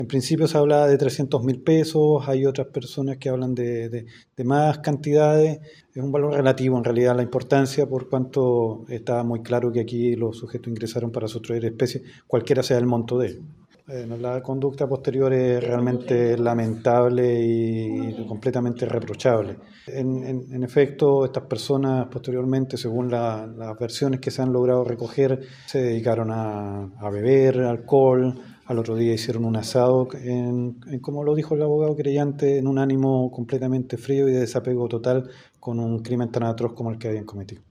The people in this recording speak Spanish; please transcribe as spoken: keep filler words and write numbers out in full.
En principio se hablaba de trescientos mil pesos, hay otras personas que hablan de, de, de más cantidades. Es un valor relativo en realidad la importancia, por cuanto estaba muy claro que aquí los sujetos ingresaron para sustraer especies, cualquiera sea el monto de ellos. Bueno, la conducta posterior es realmente lamentable y completamente reprochable. En, en, en efecto, estas personas posteriormente, según la, las versiones que se han logrado recoger, se dedicaron a, a beber alcohol. Al otro día hicieron un asado, en, en, como lo dijo el abogado querellante, en un ánimo completamente frío y de desapego total con un crimen tan atroz como el que habían cometido.